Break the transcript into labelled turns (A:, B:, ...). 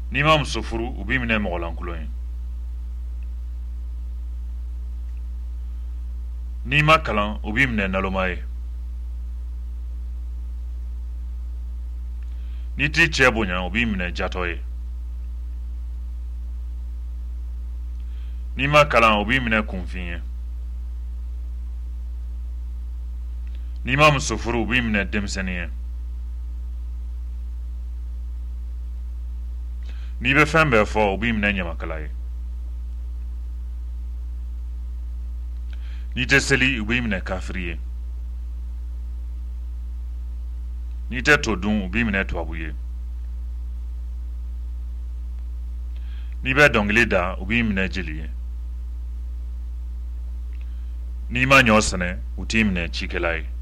A: Nima msufuru ubimine mogolankuloyin. Nima kalan ubimine nalomaye. Niti chebonya ubimine jatoye. Nima kalan ubimine kunfinye. Nima msufuru ubimine demseniye. Nibe fembe fo ubimine nyamakalaye. Nite seli ubimine kafriye. Nite todun ubimine twabuye. Nibe donglida ubimine jiliye. Nima nyosane utimine chikelaye.